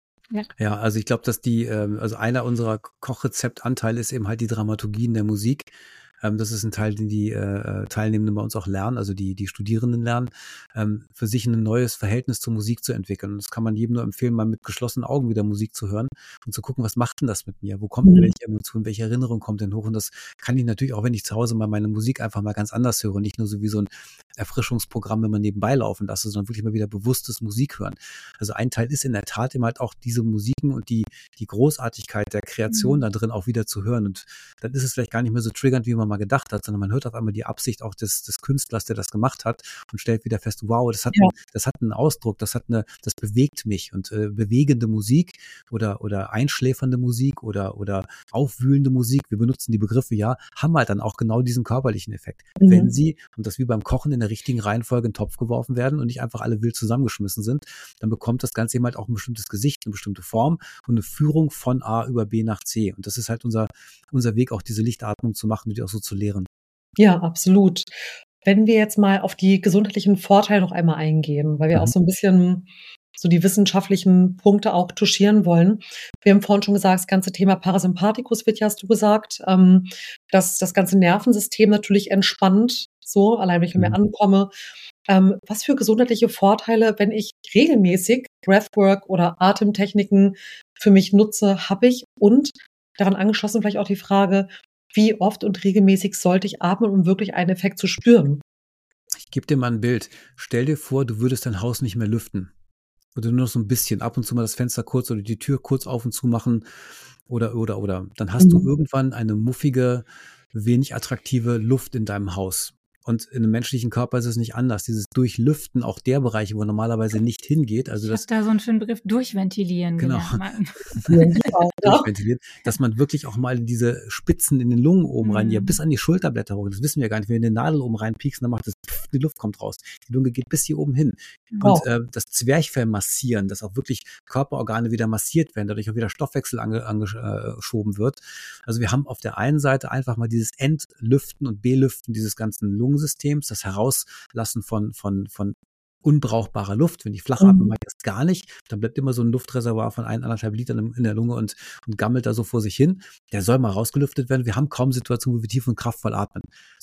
Ja, also ich glaube, dass die, ähm, also einer unserer Kochrezeptanteile ist eben halt die Dramaturgien der Musik. Ähm, das ist ein Teil, den die äh, Teilnehmenden bei uns auch lernen, also die, die Studierenden lernen, ähm, für sich ein neues Verhältnis zur Musik zu entwickeln. Und das kann man jedem nur empfehlen, mal mit geschlossenen Augen wieder Musik zu hören und zu gucken, was macht denn das mit mir? Wo kommt denn Mhm. welche Emotion, welche Erinnerung kommt denn hoch? Und das kann ich natürlich auch, wenn ich zu Hause mal meine Musik einfach mal ganz anders höre, nicht nur so wie so ein Erfrischungsprogramm, wenn man nebenbei laufen lasse, sondern wirklich mal wieder bewusstes Musik hören. Also ein Teil ist in der Tat eben halt auch diese Musiken und die, die Großartigkeit der Kreation Mhm. da drin auch wieder zu hören. Und dann ist es vielleicht gar nicht mehr so triggernd, wie man mal gedacht hat, sondern man hört auf einmal die Absicht auch des, des Künstlers, der das gemacht hat und stellt wieder fest, wow, das hat, Ja. einen, das hat einen Ausdruck, das hat eine, das bewegt mich. Und äh, bewegende Musik oder, oder einschläfernde Musik oder, oder aufwühlende Musik, wir benutzen die Begriffe ja, haben halt dann auch genau diesen körperlichen Effekt. Mhm. Wenn sie, und das wie beim Kochen, in der richtigen Reihenfolge in den Topf geworfen werden und nicht einfach alle wild zusammengeschmissen sind, dann bekommt das Ganze eben halt auch ein bestimmtes Gesicht, eine bestimmte Form und eine Führung von A über B nach C. Und das ist halt unser, unser Weg, auch diese Lichtatmung zu machen und die auch so zu lehren. Ja, absolut. Wenn wir jetzt mal auf die gesundheitlichen Vorteile noch einmal eingehen, weil wir auch Mhm. so ein bisschen so die wissenschaftlichen Punkte auch touchieren wollen. Wir haben vorhin schon gesagt, das ganze Thema Parasympathikus wird ja, hast du gesagt, ähm, dass das ganze Nervensystem natürlich entspannt, so, allein wenn ich mir Mhm. ankomme. Ähm, was für gesundheitliche Vorteile, wenn ich regelmäßig Breathwork oder Atemtechniken für mich nutze, habe ich? Und daran angeschlossen vielleicht auch die Frage, wie oft und regelmäßig sollte ich atmen, um wirklich einen Effekt zu spüren? Ich gebe dir mal ein Bild. Stell dir vor, du würdest dein Haus nicht mehr lüften. Oder nur noch so ein bisschen, ab und zu mal das Fenster kurz oder die Tür kurz auf und zu machen oder, oder, oder. Dann hast du Mhm. irgendwann eine muffige, wenig attraktive Luft in deinem Haus. Und in einem menschlichen Körper ist es nicht anders. Dieses Durchlüften, auch der Bereich, wo normalerweise nicht hingeht, also Ich das, habe da so einen schönen Begriff, durchventilieren genau, gelernt. Ja, durchventiliert, dass man wirklich auch mal diese Spitzen in den Lungen oben rein, die ja Mhm. bis an die Schulterblätter hoch, das wissen wir gar nicht, wenn wir eine Nadel oben reinpieksen, dann macht das, pff, die Luft kommt raus. Die Lunge geht bis hier oben hin. wow. Und äh, das Zwerchfell massieren, dass auch wirklich Körperorgane wieder massiert werden, dadurch auch wieder Stoffwechsel ange, angeschoben wird. Also wir haben auf der einen Seite einfach mal dieses Entlüften und Belüften dieses ganzen Lungensystems, das Herauslassen von, von, von unbrauchbarer Luft. Wenn ich flach atme, Mhm. mache ich das gar nicht. Dann bleibt immer so ein Luftreservoir von ein, anderthalb Litern in der Lunge und, und gammelt da so vor sich hin. Der soll mal rausgelüftet werden. Wir haben kaum Situationen, wo wir tief und kraftvoll atmen. So,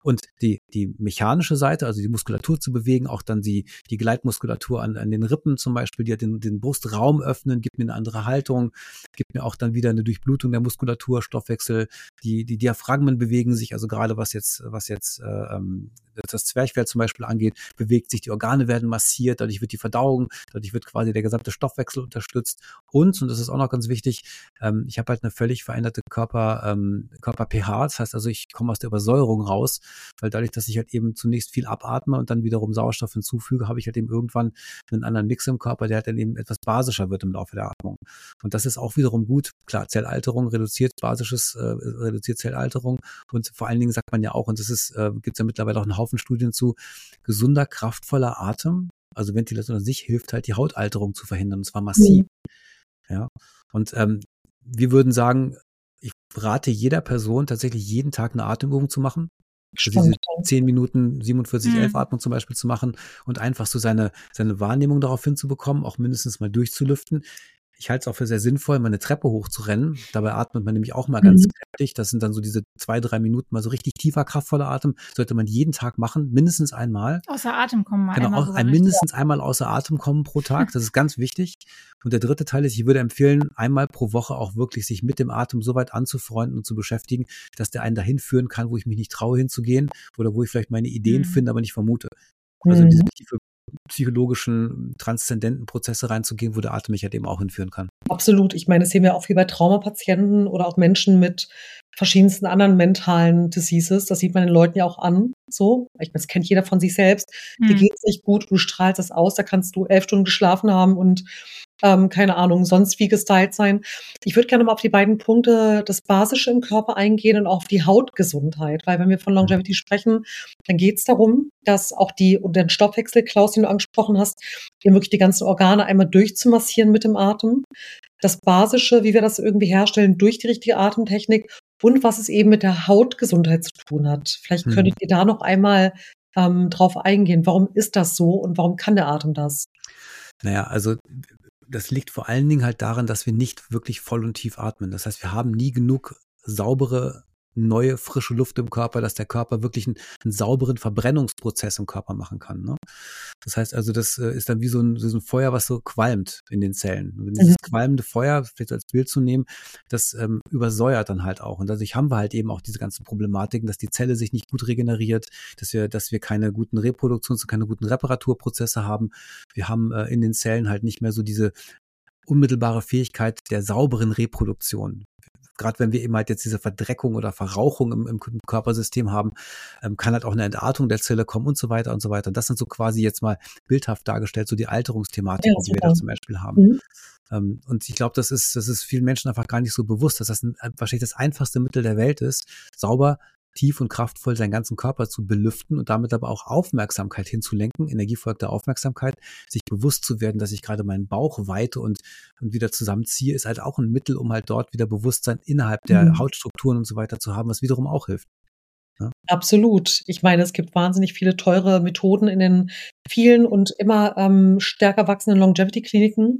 Und die, die mechanische Seite, also die Muskulatur zu bewegen, auch dann die, die Gleitmuskulatur an, an den Rippen zum Beispiel, die hat den, den Brustraum öffnen, gibt mir eine andere Haltung, gibt mir auch dann wieder eine Durchblutung der Muskulatur, Stoffwechsel, die, die Diaphragmen bewegen sich, also gerade was jetzt, was jetzt äh, das Zwerchfell zum Beispiel angeht, bewegt sich, die Organe werden massiert, dadurch wird die Verdauung, dadurch wird quasi der gesamte Stoffwechsel unterstützt. Und, und das ist auch noch ganz wichtig, ähm, ich habe halt eine völlig veränderte Körper, ähm, Körper-pH, das heißt also, ich komme aus der Übersäuerung raus, weil dadurch, dass ich halt eben zunächst viel abatme und dann wiederum Sauerstoff hinzufüge, habe ich halt eben irgendwann einen anderen Mix im Körper, der halt dann eben etwas basischer wird im Laufe der Atmung. Und das ist auch wiederum gut. Klar, Zellalterung reduziert basisches, äh, reduziert Zellalterung und vor allen Dingen sagt man ja auch, und das ist, äh, gibt es ja mittlerweile auch einen Haufen Studien zu, gesunder, kraftvoller Atem, also Ventilation an sich, hilft halt die Hautalterung zu verhindern, und zwar massiv. Mhm. Ja. Und ähm, wir würden sagen, ich rate jeder Person tatsächlich jeden Tag eine Atemübung zu machen. Also diese zehn Minuten siebenundvierzig elf Atmung zum Beispiel zu machen und einfach so seine, seine Wahrnehmung darauf hinzubekommen, auch mindestens mal durchzulüften. Ich halte es auch für sehr sinnvoll, mal eine Treppe hochzurennen. Dabei atmet man nämlich auch mal ganz mhm. kräftig. Das sind dann so diese zwei, drei Minuten, mal so richtig tiefer, kraftvoller Atem. Sollte man jeden Tag machen, mindestens einmal. Außer Atem kommen mal. Genau, einmal auch ein, mindestens einmal außer Atem kommen pro Tag. Das ist ganz wichtig. Und der dritte Teil ist, ich würde empfehlen, einmal pro Woche auch wirklich sich mit dem Atem so weit anzufreunden und zu beschäftigen, dass der einen dahin führen kann, wo ich mich nicht traue hinzugehen oder wo ich vielleicht meine Ideen mhm. finde, aber nicht vermute. Also mhm. diese tiefe psychologischen, transzendenten Prozesse reinzugehen, wo der Atem mich halt eben auch hinführen kann. Absolut. Ich meine, das sehen wir auch viel bei Traumapatienten oder auch Menschen mit verschiedensten anderen mentalen Diseases. Das sieht man den Leuten ja auch an. So, ich meine, das kennt jeder von sich selbst. Hm. Dir geht's nicht gut, du strahlst das aus, da kannst du elf Stunden geschlafen haben und ähm, keine Ahnung, sonst wie gestylt sein. Ich würde gerne mal auf die beiden Punkte, das Basische im Körper eingehen und auch auf die Hautgesundheit, weil wenn wir von Longevity sprechen, dann geht es darum, dass auch die und den Stoffwechsel, Klaus, den du angesprochen hast, eben wirklich die ganzen Organe einmal durchzumassieren mit dem Atem. Das Basische, wie wir das irgendwie herstellen durch die richtige Atemtechnik und was es eben mit der Hautgesundheit zu tun hat. Vielleicht hm. könntet ihr da noch einmal ähm, drauf eingehen. Warum ist das so und warum kann der Atem das? Naja, also das liegt vor allen Dingen halt daran, dass wir nicht wirklich voll und tief atmen. Das heißt, wir haben nie genug saubere, neue, frische Luft im Körper, dass der Körper wirklich einen, einen sauberen Verbrennungsprozess im Körper machen kann. Ne? Das heißt also, das äh, ist dann wie so ein, so ein Feuer, was so qualmt in den Zellen. Und dieses mhm. qualmende Feuer, vielleicht als Bild zu nehmen, das ähm, übersäuert dann halt auch. Und dadurch haben wir halt eben auch diese ganzen Problematiken, dass die Zelle sich nicht gut regeneriert, dass wir, dass wir keine guten Reproduktions- und keine guten Reparaturprozesse haben. Wir haben äh, in den Zellen halt nicht mehr so diese unmittelbare Fähigkeit der sauberen Reproduktion. Gerade wenn wir eben halt jetzt diese Verdreckung oder Verrauchung im, im Körpersystem haben, ähm, kann halt auch eine Entartung der Zelle kommen und so weiter und so weiter. Und das sind so quasi jetzt mal bildhaft dargestellt, so die Alterungsthematiken, ja, die wir da zum Beispiel haben. Mhm. Ähm, und ich glaube, das ist, das ist vielen Menschen einfach gar nicht so bewusst, dass das ein, wahrscheinlich das einfachste Mittel der Welt ist, sauber, tief und kraftvoll seinen ganzen Körper zu belüften und damit aber auch Aufmerksamkeit hinzulenken, energiefolgte Aufmerksamkeit, sich bewusst zu werden, dass ich gerade meinen Bauch weite und, und wieder zusammenziehe, ist halt auch ein Mittel, um halt dort wieder Bewusstsein innerhalb der mhm. Hautstrukturen und so weiter zu haben, was wiederum auch hilft. Ja? Absolut. Ich meine, es gibt wahnsinnig viele teure Methoden in den vielen und immer ähm, stärker wachsenden Longevity-Kliniken.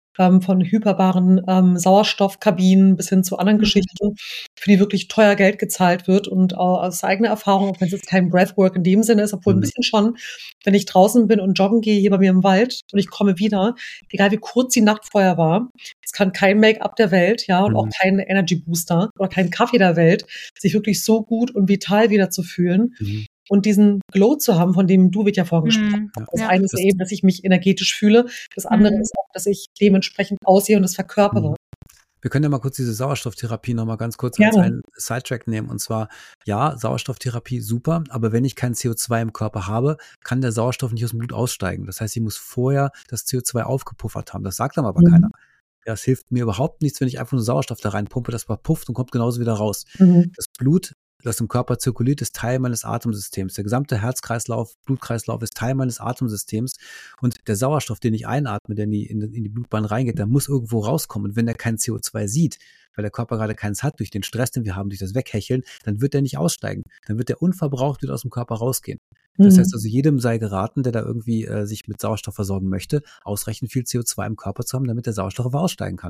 Von hyperbaren ähm, Sauerstoffkabinen bis hin zu anderen mhm. Geschichten, für die wirklich teuer Geld gezahlt wird und auch aus eigener Erfahrung, auch wenn es jetzt kein Breathwork in dem Sinne ist, obwohl mhm. ein bisschen schon, wenn ich draußen bin und joggen gehe hier bei mir im Wald und ich komme wieder, egal wie kurz die Nacht vorher war, es kann kein Make-up der Welt, ja, und mhm. auch kein Energy Booster oder kein Kaffee der Welt, sich wirklich so gut und vital wieder zu fühlen. Mhm. Und diesen Glow zu haben, von dem du ja vorhin gesprochen hast. Das ja. eine ist ja eben, dass ich mich energetisch fühle. Das andere mhm. ist auch, dass ich dementsprechend aussehe und das verkörpere. Wir können ja mal kurz diese Sauerstofftherapie noch mal ganz kurz ja. als einen Sidetrack nehmen. Und zwar, ja, Sauerstofftherapie, super. Aber wenn ich kein C O zwei im Körper habe, kann der Sauerstoff nicht aus dem Blut aussteigen. Das heißt, ich muss vorher das C O zwei aufgepuffert haben. Das sagt dann aber mhm. keiner. Ja, es hilft mir überhaupt nichts, wenn ich einfach nur Sauerstoff da reinpumpe, das verpufft und kommt genauso wieder raus. Mhm. Das Blut, das im Körper zirkuliert, ist Teil meines Atemsystems. Der gesamte Herzkreislauf, Blutkreislauf ist Teil meines Atemsystems. Und der Sauerstoff, den ich einatme, der in die, in, in die Blutbahn reingeht, der muss irgendwo rauskommen. Und wenn er kein C O zwei sieht, weil der Körper gerade keins hat, durch den Stress, den wir haben, durch das Weghecheln, dann wird er nicht aussteigen. Dann wird er unverbraucht wieder aus dem Körper rausgehen. Das mhm. heißt also, jedem sei geraten, der da irgendwie äh, sich mit Sauerstoff versorgen möchte, ausreichend viel C O zwei im Körper zu haben, damit der Sauerstoff aber aussteigen kann.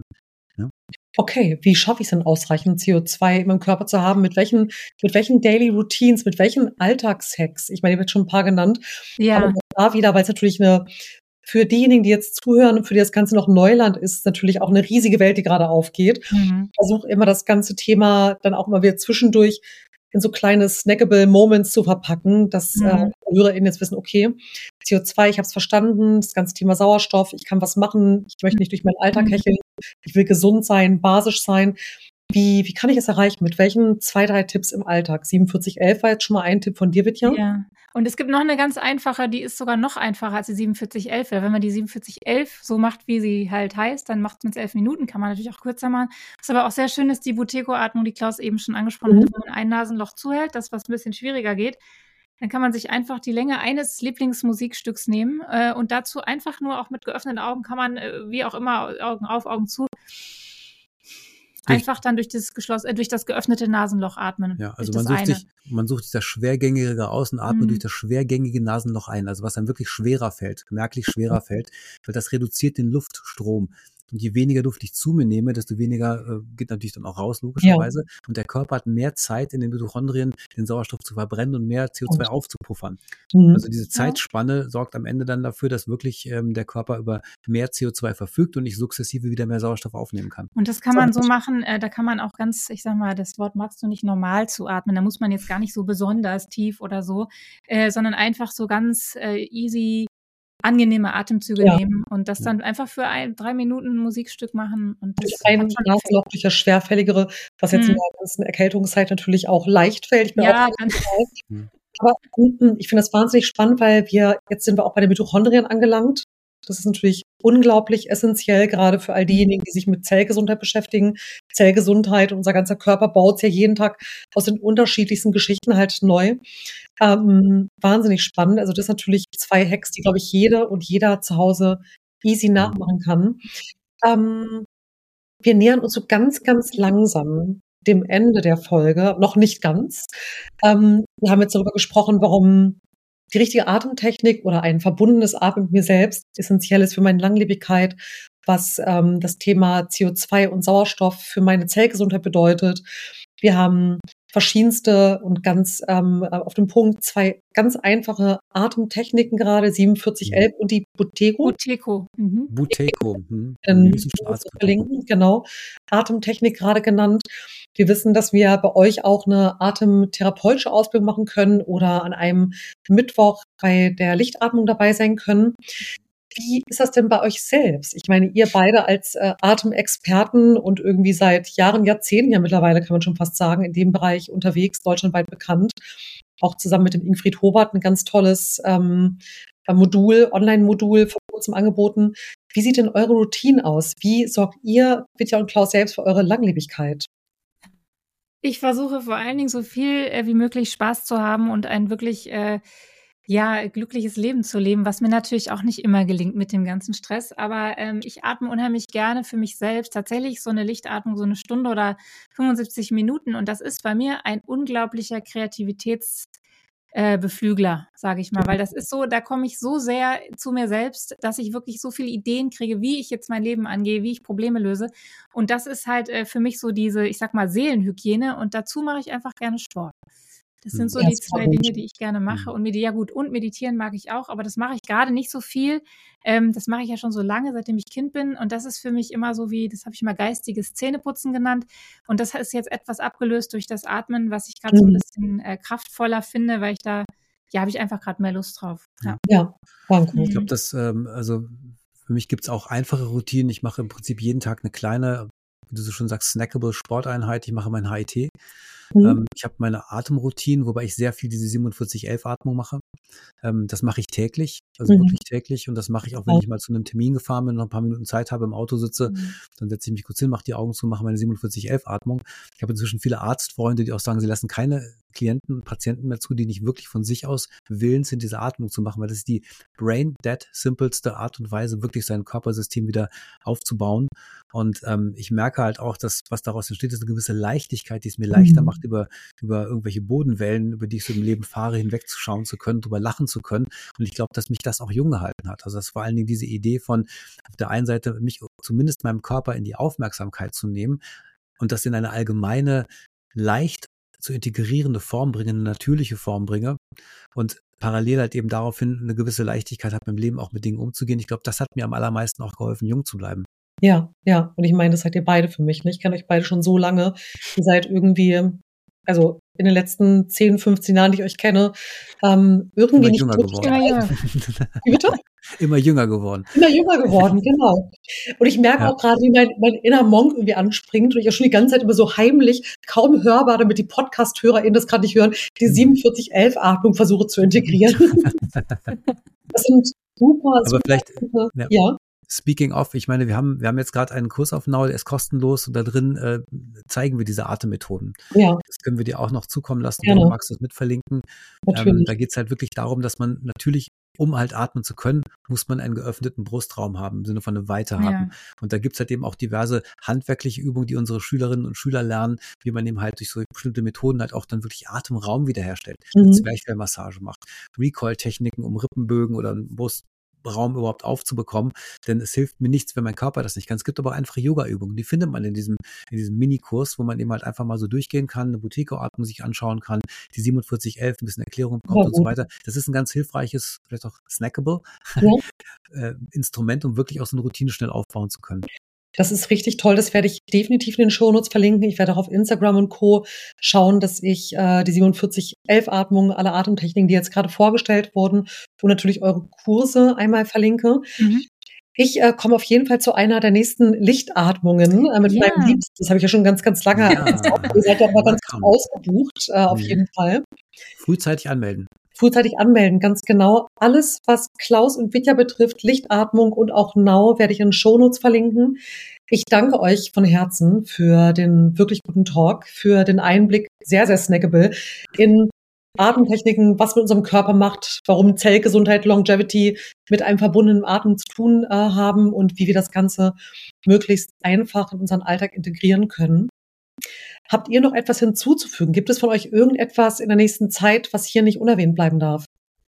Ja? Okay, wie schaffe ich es denn ausreichend C O zwei in meinem Körper zu haben? Mit welchen, mit welchen Daily Routines, mit welchen Alltagshacks? Ich meine, ihr habt schon ein paar genannt, aber Ja, auch da wieder, weil es natürlich eine für diejenigen, die jetzt zuhören und für die das Ganze noch Neuland ist, natürlich auch eine riesige Welt, die gerade aufgeht. mhm. Ich versuche immer das ganze Thema dann auch immer wieder zwischendurch in so kleine snackable Moments zu verpacken, dass äh, Mhm. HörerInnen jetzt wissen, okay, C O zwei, ich habe es verstanden, das ganze Thema Sauerstoff, ich kann was machen, ich möchte nicht durch meinen Alltag Mhm. hecheln, ich will gesund sein, basisch sein. Wie, wie kann ich es erreichen? Mit welchen zwei, drei Tipps im Alltag? siebenundvierzig elf war jetzt schon mal ein Tipp von dir, Vidya. Ja. Und es gibt noch eine ganz einfache, die ist sogar noch einfacher als die siebenundvierzig elf. Weil wenn man die siebenundvierzig elf so macht, wie sie halt heißt, dann macht man es elf Minuten, kann man natürlich auch kürzer machen. Was aber auch sehr schön ist, die Buteyko-Atmung, die Klaus eben schon angesprochen Mhm. hat, wenn man ein Nasenloch zuhält, das was ein bisschen schwieriger geht, dann kann man sich einfach die Länge eines Lieblingsmusikstücks nehmen äh, und dazu einfach nur auch mit geöffneten Augen kann man, äh, wie auch immer, Augen auf, Augen zu, Durch, einfach dann durch das geschloss äh, durch das geöffnete Nasenloch atmen. ja, also durch man das sucht eine. sich, man sucht sich das schwergängige aus und atmet Mhm. durch das schwergängige Nasenloch ein, also was dann wirklich schwerer fällt, merklich schwerer fällt, weil das reduziert den Luftstrom. Und je weniger Luft ich zu mir nehme, desto weniger äh, geht natürlich dann auch raus, Ja. logischerweise. Und der Körper hat mehr Zeit in den Mitochondrien, den Sauerstoff zu verbrennen und mehr C O zwei Und, aufzupuffern. mhm. Also diese Zeitspanne sorgt am Ende dann dafür, dass wirklich ähm, der Körper über mehr C O zwei verfügt und ich sukzessive wieder mehr Sauerstoff aufnehmen kann. Und das kann So, man so machen, äh, da kann man auch ganz, ich sag mal, das Wort magst du nicht, normal zu atmen. Da muss man jetzt gar nicht so besonders tief oder so, äh, sondern einfach so ganz äh, easy, angenehme Atemzüge ja, nehmen und das Ja. dann einfach für ein, drei Minuten ein Musikstück machen und durch das hat ein schon Effekt. Nasenloch, durch das schwerfälligere, was jetzt in Hm. der ganzen Erkältungszeit natürlich auch leicht fällt. Ich bin auch Ja, ganz ganz, dabei. Hm. Aber mm, ich finde das wahnsinnig spannend, weil wir, jetzt sind wir auch bei den Mitochondrien angelangt. Das ist natürlich unglaublich essentiell, gerade für all diejenigen, die sich mit Zellgesundheit beschäftigen. Zellgesundheit, unser ganzer Körper baut ja jeden Tag aus den unterschiedlichsten Geschichten halt neu. Ähm, wahnsinnig spannend. Also das sind natürlich zwei Hacks, die, glaube ich, jede und jeder zu Hause easy nachmachen kann. Ähm, wir nähern uns so ganz, ganz langsam dem Ende der Folge, noch nicht ganz. Ähm, wir haben jetzt darüber gesprochen, warum die richtige Atemtechnik oder ein verbundenes Atmen mit mir selbst essentiell ist für meine Langlebigkeit, was ähm, das Thema C O zwei und Sauerstoff für meine Zellgesundheit bedeutet. Wir haben verschiedenste und ganz ähm, auf dem Punkt zwei ganz einfache Atemtechniken gerade, siebenundvierzig elf und die Buteyko. Buteyko. Mhm. Buteyko, hm, Ähm, russischen Arzt Buteyko. verlinken, genau. Atemtechnik gerade genannt. Wir wissen, dass wir bei euch auch eine atemtherapeutische Ausbildung machen können oder an einem Mittwoch bei der Lichtatmung dabei sein können. Wie ist das denn bei euch selbst? Ich meine, ihr beide als äh, Atemexperten und irgendwie seit Jahren, Jahrzehnten ja mittlerweile, kann man schon fast sagen, in dem Bereich unterwegs, deutschlandweit bekannt. Auch zusammen mit dem Ingfried Hobart ein ganz tolles ähm, Modul, Online-Modul vor kurzem angeboten. Wie sieht denn eure Routine aus? Wie sorgt ihr, Vidya und Klaus, selbst für eure Langlebigkeit? Ich versuche vor allen Dingen so viel äh, wie möglich Spaß zu haben und ein wirklich äh, ja, glückliches Leben zu leben, was mir natürlich auch nicht immer gelingt mit dem ganzen Stress. Aber ähm, ich atme unheimlich gerne für mich selbst. Tatsächlich so eine Lichtatmung, so eine Stunde oder fünfundsiebzig Minuten. Und das ist bei mir ein unglaublicher Kreativitäts- äh, Beflügler, sage ich mal, weil das ist so, da komme ich so sehr zu mir selbst, dass ich wirklich so viele Ideen kriege, wie ich jetzt mein Leben angehe, wie ich Probleme löse. Und das ist halt äh, für mich so diese, ich sag mal, Seelenhygiene und dazu mache ich einfach gerne Sport. Das sind so Ja, die super zwei gut. Dinge, die ich gerne mache. Und medi ja gut, und meditieren mag ich auch, aber das mache ich gerade nicht so viel. Ähm, das mache ich ja schon so lange, seitdem ich Kind bin. Und das ist für mich immer so wie, das habe ich immer geistiges Zähneputzen genannt. Und das ist jetzt etwas abgelöst durch das Atmen, was ich gerade so ein Mhm. bisschen äh, kraftvoller finde, weil ich da, ja, habe ich einfach gerade mehr Lust drauf. Ja. Ja, danke. Ich glaube, Mhm. das, ähm, also für mich gibt's auch einfache Routinen. Ich mache im Prinzip jeden Tag eine kleine, wie du so schon sagst, snackable Sporteinheit. Ich mache mein H I T. Mhm. Ähm, ich habe meine Atemroutinen, wobei ich sehr viel diese siebenundvierzig elf Atmung mache. Ähm, das mache ich täglich, also Mhm. wirklich täglich. Und das mache ich auch, wenn Ja. ich mal zu einem Termin gefahren bin, noch ein paar Minuten Zeit habe, im Auto sitze, Mhm. dann setze ich mich kurz hin, mache die Augen zu, mache meine siebenundvierzig elf Atmung. Ich habe inzwischen viele Arztfreunde, die auch sagen, sie lassen keine Klienten, Patienten mehr zu, die nicht wirklich von sich aus willens sind, diese Atmung zu machen, weil das ist die brain dead simpelste Art und Weise, wirklich sein Körpersystem wieder aufzubauen. Und ähm, ich merke halt auch, dass was daraus entsteht, ist eine gewisse Leichtigkeit, die es mir leichter Mhm. macht, über, über irgendwelche Bodenwellen, über die ich so im Leben fahre, hinwegzuschauen zu können, drüber lachen zu können. Und ich glaube, dass mich das auch jung gehalten hat. Also das ist vor allen Dingen diese Idee von auf der einen Seite mich zumindest meinem Körper in die Aufmerksamkeit zu nehmen und das in eine allgemeine, leicht zu integrierende Form bringe, eine natürliche Form bringe und parallel halt eben daraufhin eine gewisse Leichtigkeit habe, im Leben auch mit Dingen umzugehen. Ich glaube, das hat mir am allermeisten auch geholfen, jung zu bleiben. Ja, ja. Und ich meine, das seid ihr beide für mich. Ne? Ich kenne euch beide schon so lange. Ihr seid irgendwie, also in den letzten zehn, fünfzehn Jahren, die ich euch kenne, ähm, irgendwie Immer nicht jünger wirklich geworden. Immer jünger. Wie bitte? Immer jünger geworden. Immer jünger geworden, genau. Und ich merke Ja. auch gerade, wie mein, mein inner Monk irgendwie anspringt und ich auch schon die ganze Zeit immer so heimlich, kaum hörbar, damit die Podcast-HörerInnen das gerade nicht hören, die siebenundvierzig elf Atmung versuche zu integrieren. Das sind super, Aber super vielleicht, gute- ja. ja. Speaking of, ich meine, wir haben, wir haben jetzt gerade einen Kurs auf Now, der ist kostenlos und da drin äh, zeigen wir diese Atemmethoden. Ja, Das können wir dir auch noch zukommen lassen, Gerne. wenn du magst, das mitverlinken. Ähm, natürlich. da geht es halt wirklich darum, dass man natürlich, um halt atmen zu können, muss man einen geöffneten Brustraum haben, im Sinne von eine Weite Ja. haben. Und da gibt es halt eben auch diverse handwerkliche Übungen, die unsere Schülerinnen und Schüler lernen, wie man eben halt durch so bestimmte Methoden halt auch dann wirklich Atemraum wiederherstellt. Mhm. Zwerchfellmassage macht, Recoil-Techniken, um Rippenbögen oder einen Brust Raum überhaupt aufzubekommen, denn es hilft mir nichts, wenn mein Körper das nicht kann. Es gibt aber einfache Yoga-Übungen, die findet man in diesem, in diesem Minikurs, wo man eben halt einfach mal so durchgehen kann, eine Buteyko-Atmung sich anschauen kann, die siebenundvierzig elf, ein bisschen Erklärung bekommt Ja, und so gut. weiter. Das ist ein ganz hilfreiches, vielleicht auch snackable Ja. äh, Instrument, um wirklich auch so eine Routine schnell aufbauen zu können. Das ist richtig toll. Das werde ich definitiv in den Shownotes verlinken. Ich werde auch auf Instagram und Co. schauen, dass ich äh, die siebenundvierzig elf Atmungen, alle Atemtechniken, die jetzt gerade vorgestellt wurden, und natürlich eure Kurse einmal verlinke. Mhm. Ich äh, komme auf jeden Fall zu einer der nächsten Lichtatmungen äh, mit Ja. meinem Liebsten. Das habe ich ja schon ganz, ganz lange. Ja. Ihr seid ja immer ganz gut Welcome. ausgebucht, äh, auf Mhm. jeden Fall. Frühzeitig anmelden. Frühzeitig anmelden, ganz genau. Alles, was Klaus und Vitja betrifft, Lichtatmung und auch Now, werde ich in den Shownotes verlinken. Ich danke euch von Herzen für den wirklich guten Talk, für den Einblick, sehr, sehr snackable, in Atemtechniken, was mit unserem Körper macht, warum Zellgesundheit, Longevity mit einem verbundenen Atem zu tun äh, haben und wie wir das Ganze möglichst einfach in unseren Alltag integrieren können. Habt ihr noch etwas hinzuzufügen? Gibt es von euch irgendetwas in der nächsten Zeit, was hier nicht unerwähnt bleiben darf?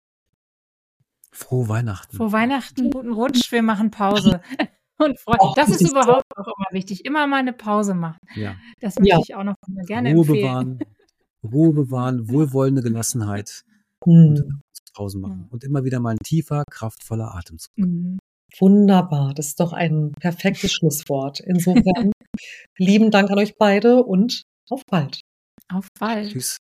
Frohe Weihnachten. Frohe Weihnachten, guten Rutsch, wir machen Pause. Und freu- Ach, das ist das ist überhaupt auch immer wichtig. Immer mal eine Pause machen. Ja. Das möchte Ja. ich auch noch mal gerne Ruhe empfehlen. bewahren, Ruhe bewahren, wohlwollende Gelassenheit Hm, und Pausen machen. Ja. Und immer wieder mal ein tiefer, kraftvoller Atemzug. Mhm. wunderbar. Das ist doch ein perfektes Schlusswort. Insofern lieben Dank an euch beide und auf bald. Auf bald. Tschüss.